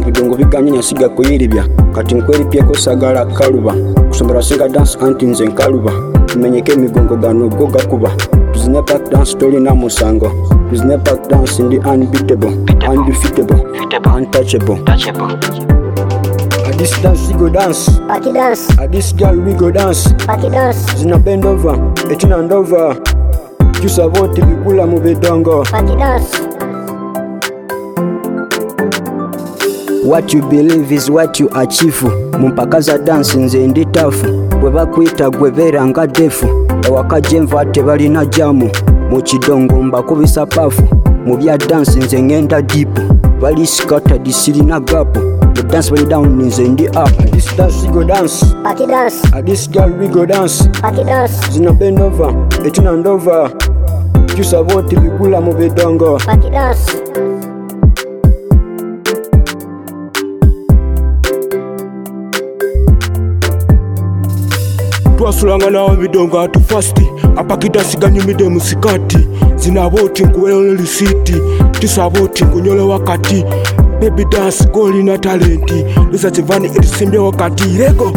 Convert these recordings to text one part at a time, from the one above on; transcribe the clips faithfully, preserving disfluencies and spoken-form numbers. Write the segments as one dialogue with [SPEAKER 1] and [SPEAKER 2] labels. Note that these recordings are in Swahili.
[SPEAKER 1] bidongo biganye nyasiga kuyiribya kati nkweri pye ko sagala kaluba kusombera singa dance anti nze nkaluba tumenyeke emigongo gano go gakuba tuzine back dance story na musango tuzine back dance ndi unbeatable undefeatable untouchable. At this dance we go dance,
[SPEAKER 2] Party dance,
[SPEAKER 1] at this girl we go dance,
[SPEAKER 2] party dance,
[SPEAKER 1] zina bend over, etina and over. Juice avoti bigula mu bidongo.
[SPEAKER 2] party dance.
[SPEAKER 1] What you believe is what you achieve. Mumpakaza dance nze ndi tafu. Bwe bakwita gwe beera nga defu. Ewaka jenva tebalina jamu. Mu kidongo mbakubisa pafu. Mu bya dance nze ngenda deep. Bali scattered sirina gap. The dance way down nze ndi up. At this dance we go dance,
[SPEAKER 2] Party dance,
[SPEAKER 1] at this girl we go dance.
[SPEAKER 2] party dance,
[SPEAKER 1] Zina bend over, etina and over. Juice avoti bigula mu bidongo.
[SPEAKER 2] party dance.
[SPEAKER 3] Twasulanga nawe bidongo atu fasti apakita siganyumide musikati zinaboti nkuwelole lisiti tisaboti nkunyole wakati baby dance goli na talenti lisa chivani itisimbia wakati rego.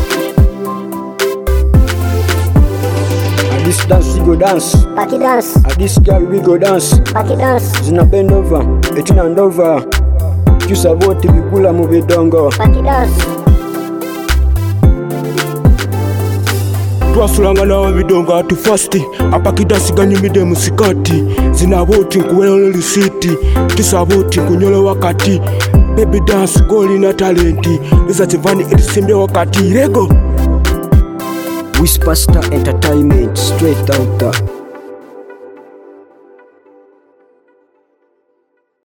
[SPEAKER 1] At this dance we go dance,
[SPEAKER 2] Party dance,
[SPEAKER 1] at this girl we go dance.
[SPEAKER 2] party dance,
[SPEAKER 1] Zina bend over, etina and over. Juice avoti bigula mu bidongo.
[SPEAKER 2] party dance.
[SPEAKER 3] Twasulanga nawe bidongo atu fasti apakita siganyumide musikati zinaboti nkuwelole lisiti tisaboti nkunyole wakati baby dance goli na talenti lisa chivani itisimbia wakati rego.
[SPEAKER 1] Whisper Star Entertainment, straight out there.